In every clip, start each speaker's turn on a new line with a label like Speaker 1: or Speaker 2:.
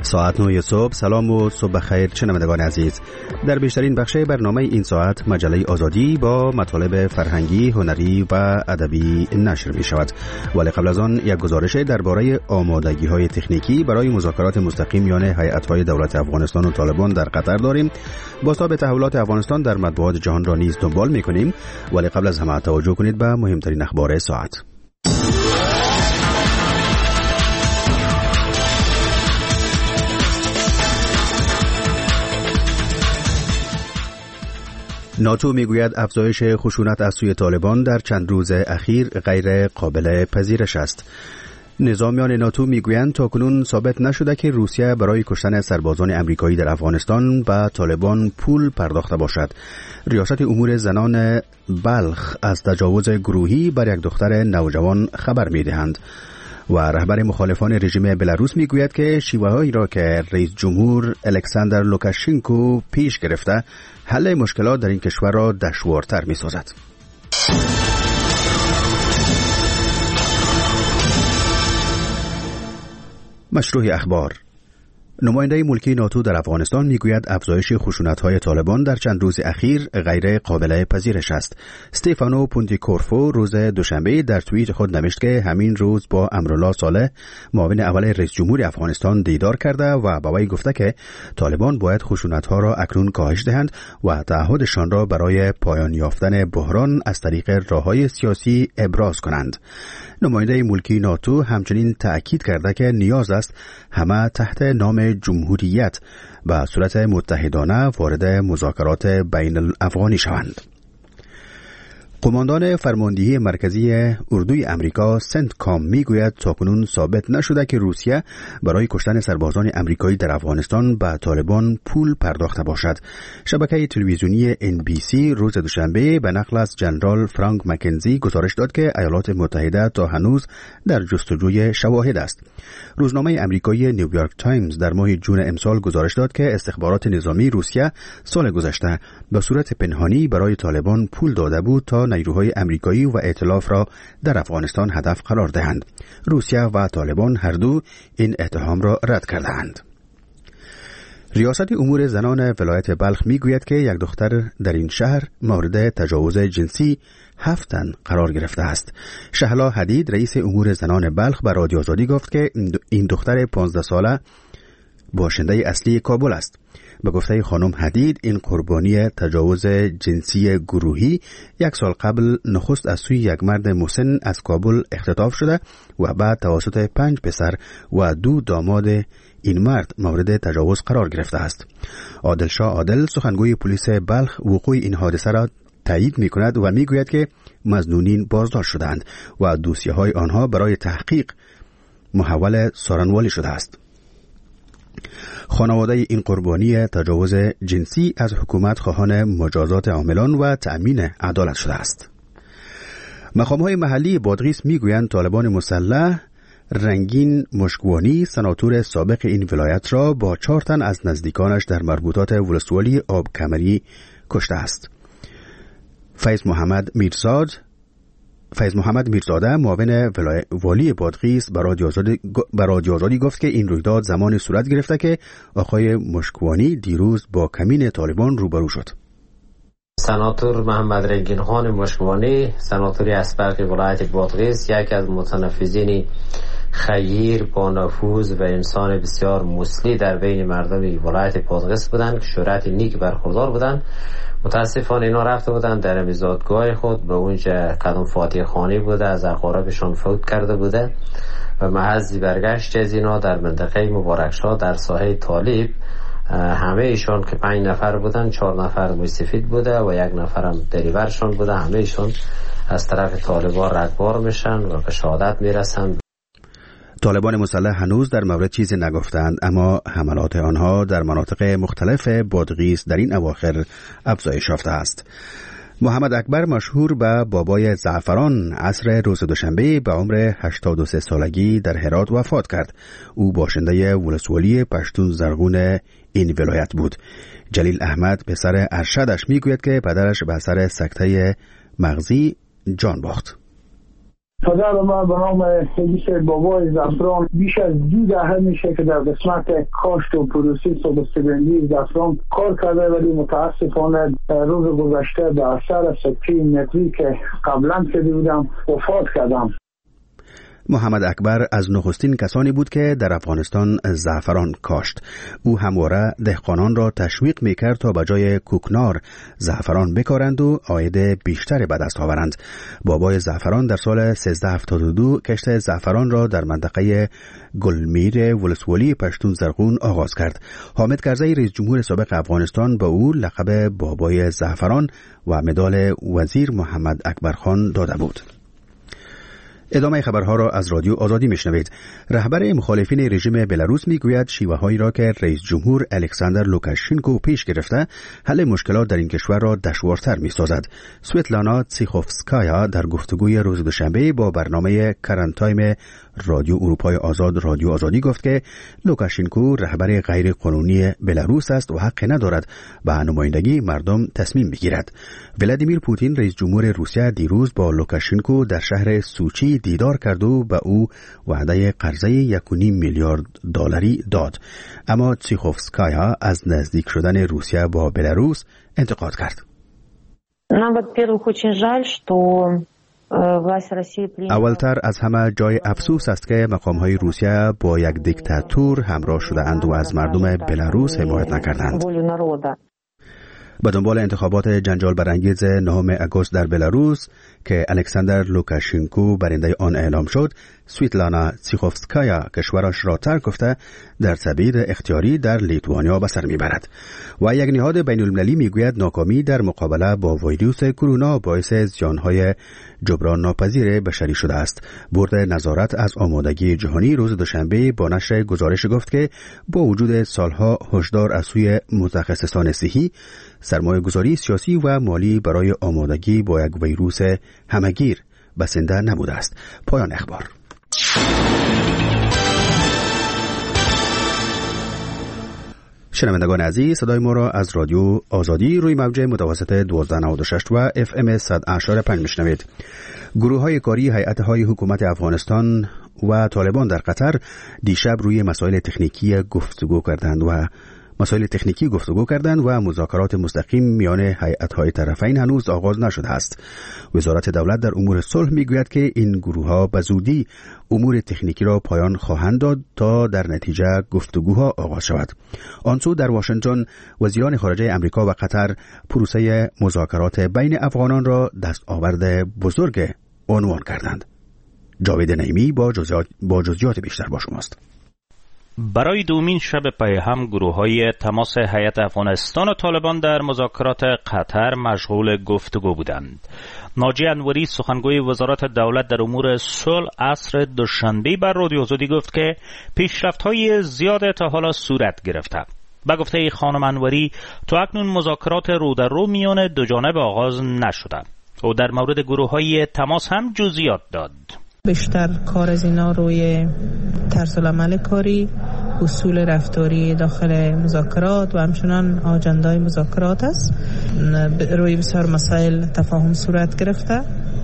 Speaker 1: ساعت 9 صبح. سلام و صبح بخیر شنوندگان عزیز. در بیشترین بخش برنامه این ساعت مجله آزادی با مطالب فرهنگی، هنری و ادبی نشر می شود. ولی قبل از آن یک گزارش درباره آمادگی های تکنیکی برای مذاکرات مستقیم میان هیئت‌های دولت افغانستان و طالبان در قطر داریم. بازتاب تحولات افغانستان در مطبوعات جهان را نیز دنبال می کنیم. ولی قبل از همه توجه کنید به مهمترین اخبار ساعت. ناتو میگوید افزایش خشونت از سوی طالبان در چند روز اخیر غیر قابل پذیرش است. نظامیان ناتو میگویند تاکنون ثابت نشده که روسیه برای کشتن سربازان امریکایی در افغانستان به طالبان پول پرداخته باشد. ریاست امور زنان بلخ از تجاوز گروهی بر یک دختر نوجوان خبر میدهند. و رهبر مخالفان رژیم بلاروس میگوید که شیوه‌هایی را که رئیس جمهور الکساندر لوکاشنکو پیش گرفته حل مشکلات در این کشور را دشوارتر می‌سازد. مشروع اخبار. نماینده ملکی ناتو در افغانستان میگوید افزایش خشونت‌های طالبان در چند روز اخیر غیر قابل پذیرش است. استفانو پونتیکورفو روز دوشنبه در توییت خود نوشت که همین روز با امرالله صالح معاون اول رئیس جمهور افغانستان دیدار کرده و با وی گفته که طالبان باید خشونت‌ها را اکنون کاهش دهند و تعهدشان را برای پایان یافتن بحران از طریق راه‌های سیاسی ابراز کنند. نماینده ملکی ناتو همچنین تأکید کرده که نیاز است همه تحت نام جمهوریت به صورت متحدانه وارد مذاکرات بین الافغانی شوند. قماندان فرماندهی مرکزی اردوی امریکا سنتکام میگوید تاکنون ثابت نشده که روسیه برای کشتن سربازان امریکایی در افغانستان به طالبان پول پرداخته باشد. شبکه تلویزیونی NBC روز دوشنبه به نقل از جنرال فرانک مکنزی گزارش داد که ایالات متحده تا هنوز در جستجوی شواهد است. روزنامه امریکایی نیویورک تایمز در ماه جون امسال گزارش داد که استخبارات نظامی روسیه سال گذشته به صورت پنهانی برای طالبان پول داده بود تا نیروهای امریکایی و ائتلاف را در افغانستان هدف قرار دهند. روسیه و طالبان هر دو این اتهام را رد کردند. ریاست امور زنان ولایت بلخ میگوید که یک دختر در این شهر مورد تجاوز جنسی 7 تن قرار گرفته است. شهلا حدید رئیس امور زنان بلخ به رادیو آزادی گفت که این دختر 15 ساله باشنده اصلی کابل است. به گفته خانم حدید این قربانی تجاوز جنسی گروهی 1 سال قبل نخست از سوی یک مرد مسن از کابل اختطاف شده و بعد توسط 5 پسر و 2 داماد این مرد مورد تجاوز قرار گرفته است. عادلشاه عادل سخنگوی پلیس بلخ وقوع این حادثه را تایید می کند و می گوید که مظنونین بازداشت شدند و دوسیه های آنها برای تحقیق محول سارنوالی شده است. خانواده این قربانی تجاوز جنسی از حکومت خواهان مجازات عاملان و تأمین عدالت شده است. مقام‌های محلی بادغیس میگویند طالبان مسلح رنگین مشکوانی سناتور سابق این ولایت را با 4 تن از نزدیکانش در مربوطات ولسوالی آب کمری کشته است. فیض محمد میرزاده معاون والی بادغیس به رادیو آزادی گفت که این رویداد زمان صورت گرفته که آقای مشکوانی دیروز با کمین طالبان روبرو شد.
Speaker 2: سناتور محمد رنگین خان مشکوانی سناتوری اسبق ولایت بادغیس یکی از متنفذین خیر با نفوذ و انسان بسیار مسلی در بین مردم ولایت بادغیس بودند که شهرت نیک برخوردار بودند. متاسفانه اینا رفته بودند در میزادگاه خود به اونجا کدام فاتح خانی بوده از اقاربشان فوت کرده بوده و محض برگشت از اینا در منطقه مبارکشاه در ساحه طالب همه ایشون که 5 نفر بودن 4 نفر موسفید بوده و 1 نفرم دریورشون بوده. همه ایشون از طرف طالبان رگبار میشن و به شهادت میرسند.
Speaker 1: طالبان مسلح هنوز در مورد چیزی نگفتند، اما حملات آنها در مناطق مختلف بادغیس در این اواخر افزایش یافته است. محمد اکبر مشهور به بابای زعفران عصر روز دوشنبه به عمر 83 سالگی در هرات وفات کرد. او باشنده ولسوالی پشتون زرغون این ولایت بود. جلیل احمد پسر ارشدش میگوید که پدرش به اثر سکته مغزی جان باخت.
Speaker 3: پدر ما به نام حدیث بابای زعفران بیش از 2 دهه میشه که در قسمت کاشت و پروسس و بسته‌بندی زعفران کار کرده، ولی متاسفانه روز گذشته به اثر سکته نقلی که قبلا شده بودم وفات کردم.
Speaker 1: محمد اکبر از نخستین کسانی بود که در افغانستان زعفران کاشت. او همواره دهقانان را تشویق میکرد تا به جای کوکنار زعفران بکارند و عاید بیشتری به دست آورند. بابای زعفران در سال 1372 کشت زعفران را در منطقه گلمیر ولسوالی پشتون زرغون آغاز کرد. حامد کرزی رئیس جمهور سابق افغانستان به او لقب بابای زعفران و مدال وزیر محمد اکبر خان داده بود. ادامه خبرها را از رادیو آزادی میشنوید. رهبر مخالفین رژیم بلاروس میگوید شیوه‌هایی را که رئیس جمهور الکساندر لوکاشنکو پیش گرفته حل مشکلات در این کشور را دشوارتر میسازد. سویتلانا تسیخوفسکایا در گفتگوی روز دوشنبه با برنامه کرنت تایم رادیو اروپای آزاد رادیو آزادی گفت که لوکاشنکو رهبر غیر قانونی بلاروس است و حق ندارد به نمایندگی مردم تصمیم بگیرد. ولادیمیر پوتین رئیس جمهور روسیه دیروز با لوکاشنکو در شهر سوچی دیدار کرد و به او وعده قرضه 1.5 میلیارد دلاری داد. اما تسیخوفسکایا از نزدیک شدن روسیه با بلاروس انتقاد کرد. اولتر از همه جای افسوس است که مقام‌های روسیه با یک دیکتاتور همراه شده اند و از مردم بلاروس حمایت نکردند. به دنبال انتخابات جنجال برانگیز 9 آگوست در بلاروس که الکساندر لوکاشنکو برنده آن اعلام شد، سویتلانا تسیخوفسکایا کشورش را ترک گفته در تبعید اختیاری در لیتوانیا به سر میبرد. و یک نهاد بین المللی میگوید ناکامی در مقابله با ویروس کرونا باعث زیانهای جبران ناپذیر بشری شده است. بورد نظارت از آمادگی جهانی روز دوشنبه با نشر گزارش گفت که با وجود سالها هشدار از سوی متخصصان صحی، سرمایه گذاری سیاسی و مالی برای آمادگی با یک ویروس همگیر بسنده نبوده است. پایان اخبار. شنوندگان عزیز، صدای ما را از رادیو آزادی روی موج متوسط 1296 و FM 100.5 میشنوید. گروه های کاری هیئت های حکومت افغانستان و طالبان در قطر دیشب روی مسائل تکنیکی گفتگو کردند و مذاکرات مستقیم میان هیئت‌های طرفین هنوز آغاز نشده است. وزارت دولت در امور صلح میگوید که این گروه‌ها به زودی امور تکنیکی را پایان خواهند داد تا در نتیجه گفتگوها آغاز شود. آنسو در واشنگتن وزیران خارجه امریکا و قطر پروسه مذاکرات بین افغانان را دستاورد بزرگ عنوان کردند. جاوید نعیمی با جزئیات بیشتر با شماست.
Speaker 4: برای دومین شب پی هم گروه‌های تماس هیئت افغانستان و طالبان در مذاکرات قطر مشغول گفتگو بودند. ناجی انوری سخنگوی وزارت دولت در امور صلح عصر دوشنبه بر رادیو آزادی گفت که پیشرفت‌های زیاد تا حالا صورت گرفته. به گفته خانم انوری تا اکنون مذاکرات رو در رو میان دو جانب آغاز نشده. او در مورد گروه‌های تماس هم جزئیات داد.
Speaker 5: بیشتر کار از اینا روی طرز العمل کاری، اصول رفتاری داخل مذاکرات و همچنان آجندای مذاکرات است. روی بسیار مسائل تفاهم صورت گرفته.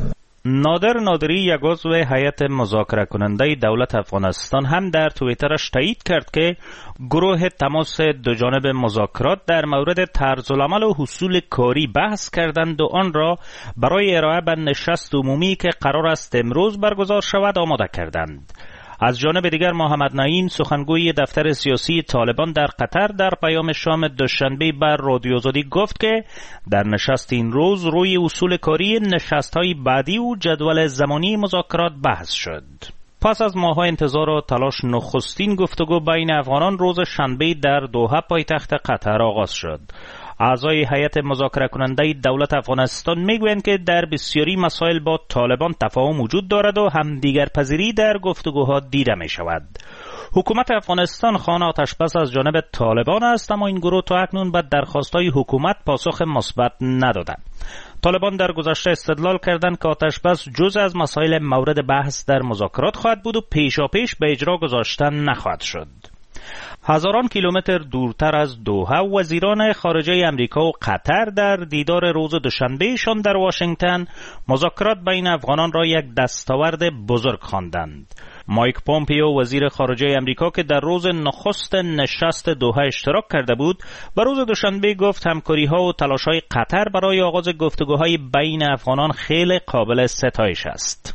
Speaker 4: نادر نادری یک عضو هیئت مذاکره کننده دولت افغانستان هم در توییترش تایید کرد که گروه تماس دو جانب مذاکرات در مورد طرز العمل و اصول کاری بحث کردند و آن را برای ارائه به نشست عمومی که قرار است امروز برگزار شود آماده کردند. از جانب دیگر محمد نعیم سخنگوی دفتر سیاسی طالبان در قطر در پیام شام دوشنبه بر رادیو آزادی گفت که در نشست این روز روی اصول کاری نشست‌های بعدی و جدول زمانی مذاکرات بحث شد. پس از ماه‌ها انتظار و تلاش نخستین گفتگو بین افغانان روز شنبه در دوحه پایتخت قطر آغاز شد. اعضای هیئت مذاکره کننده دولت افغانستان میگویند که در بسیاری مسائل با طالبان تفاهم وجود دارد و همدیگر پذیری در گفتگوها دیده می شود. حکومت افغانستان خانه آتشبس از جانب طالبان است، اما این گروه تا اکنون به درخواست‌های حکومت پاسخ مثبت نداده. طالبان در گذشته استدلال کردند که آتشبس جزء از مسائل مورد بحث در مذاکرات خواهد بود و پیشاپیش به اجرا گذاشتن نخواهد شد. هزاران کیلومتر دورتر از دوحه، وزیران خارجه امریکا و قطر در دیدار روز دوشنبهشان در واشنگتن مذاکرات بین افغانان را یک دستاورد بزرگ خواندند. مایک پومپیو وزیر خارجه امریکا که در روز نخست نشست دوحه اشتراک کرده بود، و روز دوشنبه گفت همکاری‌ها و تلاش‌های قطر برای آغاز گفتگوهای بین افغانان خیلی قابل ستایش است.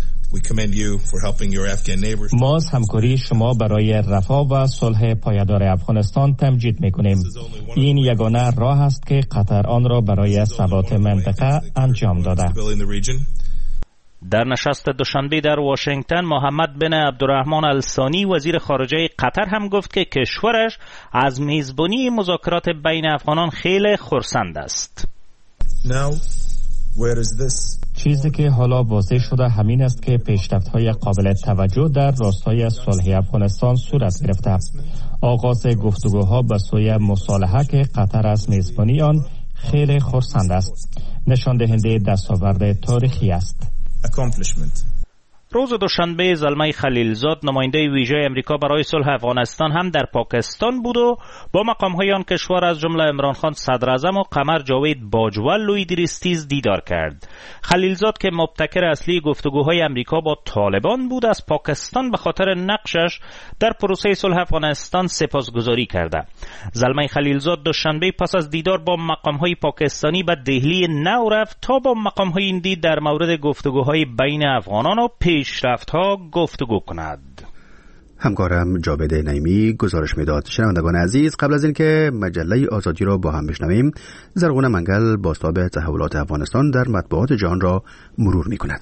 Speaker 6: ما از همکاری شما برای رفاه و صلح پایدار افغانستان تمجید می‌کنیم. این یگانه راه است که قطر آن را برای ثبات منطقه انجام داده.
Speaker 4: در نشست دوشنبه در واشنگتن، محمد بن عبدالرحمن الثانی وزیر خارجه قطر هم گفت که کشورش از میزبانی مذاکرات بین افغانان خیلی خرسند است.
Speaker 6: چیزی که حالا واضح شده همین است که پیشرفت‌های قابل توجه در راستای صلح افغانستان صورت گرفته. آغاز گفتگوها به سوی مصالحه که قطر از میزبانی آن خیلی خرسند است، نشان دهنده دستاورد تاریخی است.
Speaker 4: روز دوشنبه زلمه خلیلزاد نماینده ویژه امریکا برای صلح افغانستان هم در پاکستان بود و با مقام‌های آن کشور از جمله عمران خان صدراعظم و قمر جاوید باجوه لویدریستیز دیدار کرد. خلیلزاد که مبتکر اصلی گفتگوهای امریکا با طالبان بود، از پاکستان به خاطر نقشش در پروسه صلح افغانستان سپاسگزاری کرده. زلمه خلیلزاد دوشنبه پس از دیدار با مقام‌های پاکستانی به دهلی نو رفت تا با مقام‌های هندی در مورد گفتگوهای بین افغانان و پیشرفت‌ها گفتگو کند.
Speaker 1: همکارم جاوید نعیمی گزارش میداد. شنوندگان عزیز، قبل از اینکه مجله آزادی را با هم بشنویم، زرغون منگل بازتاب تحولات افغانستان در مطبوعات جهان را مرور می‌کند.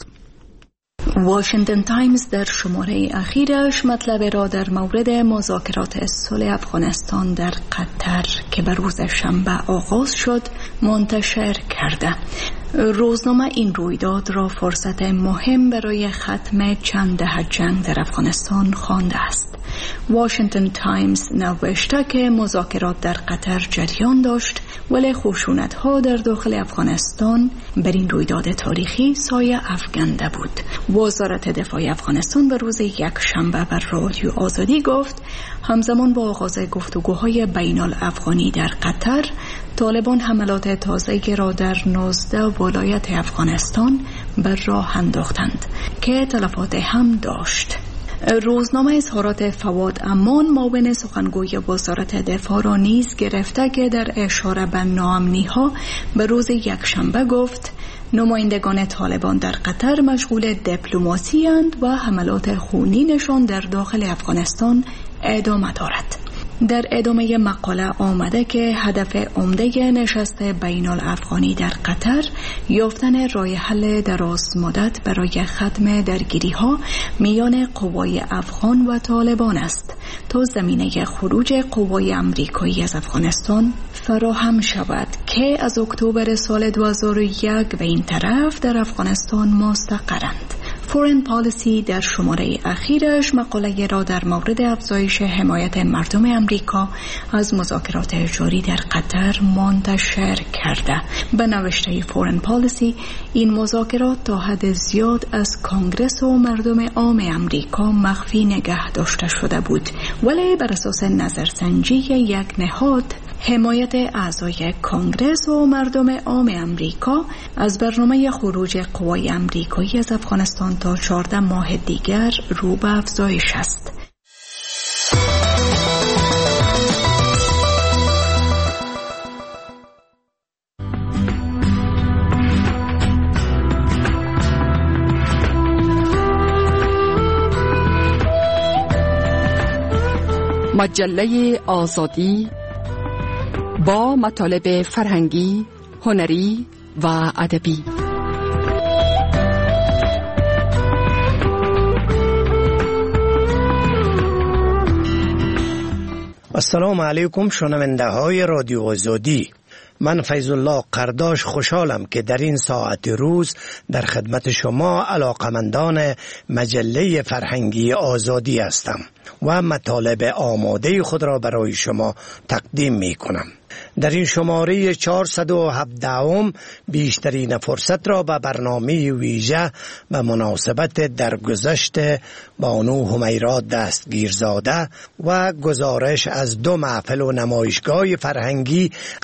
Speaker 7: واشنگتن تایمز در شماره اخیرش مطلب را در مورد مذاکرات صلح افغانستان در قطر که به روز شنبه آغاز شد منتشر کرده. روزنامه این رویداد را فرصت مهم برای ختم چند دهه جنگ در افغانستان خوانده است. واشنگتن تایمز نوشته که مذاکرات در قطر جریان داشت، ولی خشونت‌ها در داخل افغانستان بر این رویداد تاریخی سایه افکنده بود. وزارت دفاع افغانستان به روز یکشنبه بر رادیو آزادی گفت همزمان با آغاز گفتگوهای بین الافغانی در قطر، طالبان حملات تازه‌ای را در 19 ولایت افغانستان بر راه انداختند که تلفات هم داشت. روزنامه اظهارات فواد امان معاون سخنگوی وزارت دفاع را نیز گرفته که در اشاره به ناامنی‌ها به روز یکشنبه گفت نمایندگان طالبان در قطر مشغول دیپلماسی اند و حملات خونینشان در داخل افغانستان ادامه دارد. در ادامه مقاله آمده که هدف عمده نشست بین الافغانی در قطر یافتن راه حل دراز مدت برای ختم درگیری‌ها میان قوای افغان و طالبان است تا زمینه خروج قوای امریکایی از افغانستان فراهم شود که از اکتبر سال 2001 به این طرف در افغانستان مستقرند. فورن پالیسی در شماره اخیرش مقاله را در مورد افزایش حمایت مردم امریکا از مذاکرات جاری در قطر منتشر کرده. به نوشته فورن پالیسی این مذاکرات تا حد زیاد از کانگرس و مردم عام امریکا مخفی نگه داشته شده بود، ولی بر اساس نظرسنجی یک نهاد حمایت اعضای کانگرس و مردم عام امریکا از برنامه خروج قوای امریکایی از افغانستان تا 14 ماه دیگر رو به افزایش است.
Speaker 8: مجله آزادی با مطالب فرهنگی، هنری و ادبی.
Speaker 9: السلام علیکم شنونده های رادیو آزادی. من فیض الله قرداش خوشحالم که در این ساعت روز در خدمت شما علاقمندان مجله فرهنگی آزادی هستم و مطالب آماده خود را برای شما تقدیم می کنم. در این شماره 417 بیشترین فرصت را به برنامه ویژه به مناسبت درگذشت بانو همیرا دستگیرزاده و گزارش از 2 محفل و نمایشگاه فرهنگی